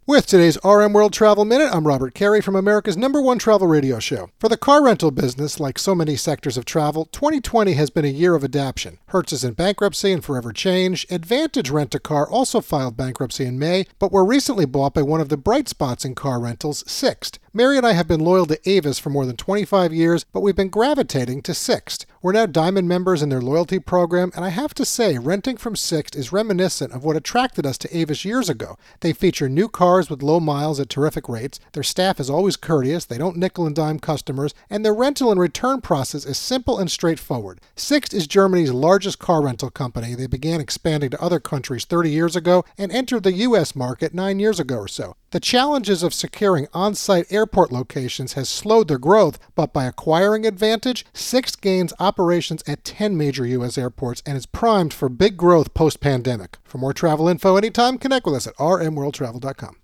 With today's RM World Travel Minute, I'm Robert Carey from America's #1 travel radio show. For the car rental business, like so many sectors of travel, 2020 has been a year of adaptation. Hertz is in bankruptcy and forever changed. Advantage Rent-A-Car also filed bankruptcy in May, but were recently bought by one of the bright spots in car rentals, Sixt. Mary and I have been loyal to Avis for more than 25 years, but we've been gravitating to Sixt. We're now Diamond members in their loyalty program, and I have to say, renting from Sixt is reminiscent of what attracted us to Avis years ago. They feature new cars with low miles at terrific rates, their staff is always courteous, they don't nickel and dime customers, and their rental and return process is simple and straightforward. Sixt is Germany's largest car rental company. They began expanding to other countries 30 years ago and entered the U.S. market 9 years ago or so. The challenges of securing on-site airport locations has slowed their growth, but by acquiring Advantage, Sixt gains operations at 10 major U.S. airports and is primed for big growth post-pandemic. For more travel info anytime, connect with us at rmworldtravel.com.